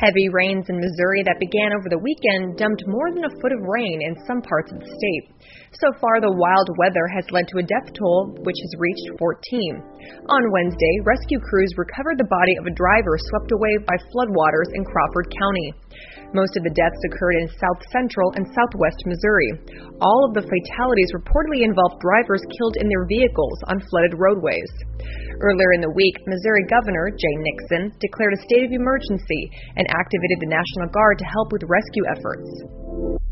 Heavy rains in Missouri that began over the weekend dumped more than a foot of rain in some parts of the state. So far, the wild weather has led to a death toll, which has reached 14. On Wednesday, rescue crews recovered the body of a driver swept away by floodwaters in Crawford County. Most of the deaths occurred in south central and southwest Missouri. All of the fatalities reportedly involved drivers killed in their vehicles on flooded roadways. Earlier in the week, Missouri Governor Jay Nixon declared a state of emergency and activated the National Guard to help with rescue efforts.